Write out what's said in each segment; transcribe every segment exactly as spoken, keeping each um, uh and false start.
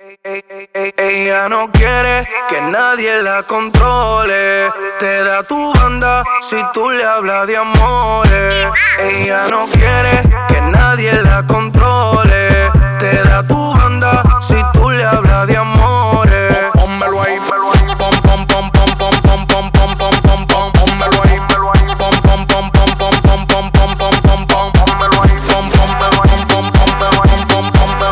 Ella no quiere que nadie la controle. Te da tu banda si tú le hablas de amores. Ella no quiere que nadie la controle. Te da tu banda si tú le hablas de amores. Pónmelo ahí, pom pom pom pom pom pom pom pom pom pom pom. Pónmelo ahí, pom pom pom pom pom pom pom pom pom pom pom. Pónmelo ahí, pom pom pom pom pom pom pom pom pom pom pom.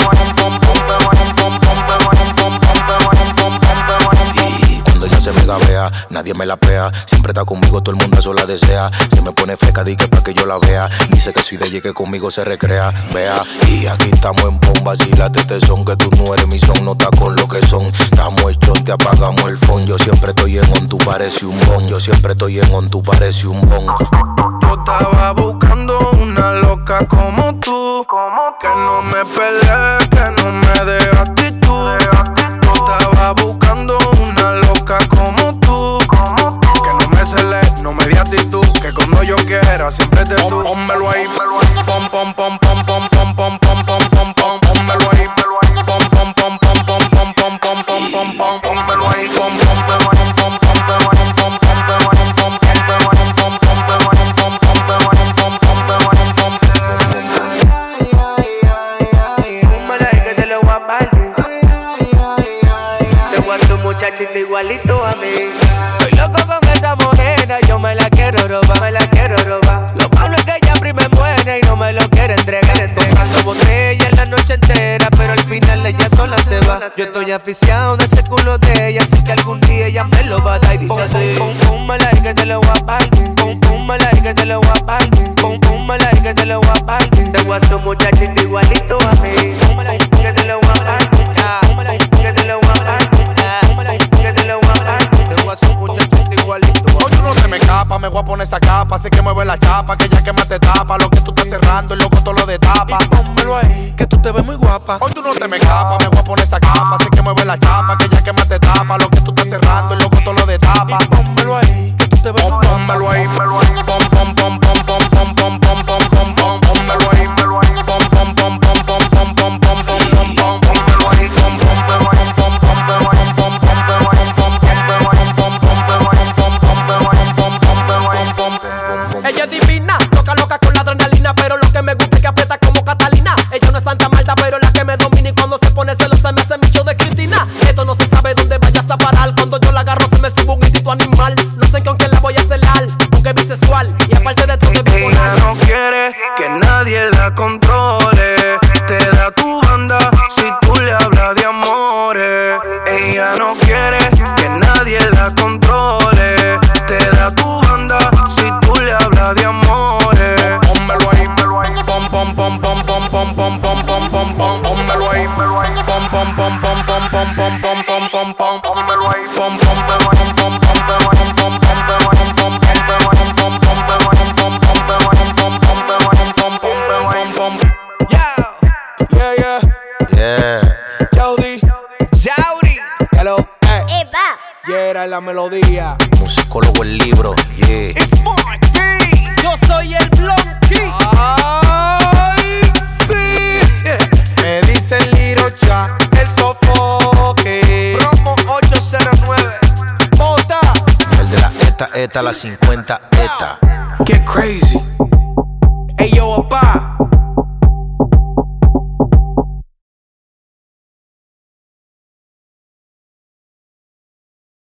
Y cuando ella se me gabea, nadie me la pea. Siempre está conmigo, todo el mundo eso la desea. Se me pone fresca, di que pa' que yo la vea. Dice que soy de ella y que conmigo se recrea. Vea, y aquí estamos en bomba. Si la tete son, que tú no eres mi son. No está con lo que son. Estamos hechos, te apagamos el phone. Yo siempre estoy en on, tú pareces un bon. Yo siempre estoy en on, tú pareces un bon. Yo estaba buscando una loca como tú, que no me pelee, que no me dé actitud. Yo estaba buscando una loca como tú, que no me cele, no me dé actitud. Que cuando yo quiera siempre te tú. Pónmelo ahí, pom pom pom pom pom pom pom pom pom pom pom. Pónmelo ahí, pom pom pom pom pom pom pom pom pom pom pom. Pónmelo ahí, pom pom pom pom pom pom pom pom pom pom. Igualito a mí. Estoy loco con esa morena, yo me la quiero robar, me la quiero robar. Lo malo es que ella primero muere y no me lo quiere entregar. Comprando botella la noche entera, pero al final ella sola se va. Yo estoy aficiado de ese culo de ella, sé que algún día ella me lo va a dar y dice así: pum pum, me la que te lo voy a partir. Pum pum, me la que te lo voy a partir. Pum pum, me la que te lo voy a partir. Tengo a tu muchachito igualito a mí. Pum, me la que te lo voy a partir. Pum, me la que te lo voy a partir. Hoy tú no te me escapas, me voy a poner esa capa. Sé que mueve la chapa, que ya que más te tapa. Lo que tú estás cerrando, el loco todo lo de tapa. Y pónmelo ahí, que tú te ves muy guapa. Hoy tú no te me escapas, me voy a poner esa capa. Sé que mueve la chapa, que ya que más te tapa. Lo que tú estás cerrando, el loco todo lo de tapa. Y pónmelo ahí, que tú te ves muy guapa. Pónmelo ahí, pom pom pom pom pom pom pom pom pom pom pom. Pónmelo ahí, pom pom pom pom pom pom pom pom pom pom. Pónmelo ahí, pom pom pom pom pom pom pom pom pom. Ella es divina, loca, loca con la adrenalina, pero lo que me gusta es que aprieta como Catalina. Ella no es santa malta, pero la que me domina, y cuando se pone celosa me hace micho de Cristina. Esto no se sabe dónde vayas a parar, cuando yo la agarro se me sube un instinto animal. No sé con quién la voy a celar, porque es bisexual, y aparte de todo es bipolar. Ella no quiere que nadie la controle. Te da tu banda si tú le hablas de amores. Ella no quiere que nadie la controle. Te da tu banda si tú le hablas de amores. Pónmelo ahí, pom pom pom pom pom pom pom pom pom pom pom. Pónmelo ahí, pom pom pom pom pom pom pom pom pom pom pom. Pónmelo ahí, pom pom pom pom pom pom pom pom pom pom pom. Yeah, yeah, Yeah. Jody, Yauri, hello, eh. Eva. Yeah, era la melodía. Musicólogo el libro, yeah. it's my beat. Yo soy el Blonky. Ay, sí. Me dicen Lirocha, el sofoque. Promo ocho cero nueve. Bota. El de la ETA, ETA, la cincuenta ETA. Get crazy. Ey, yo, papá.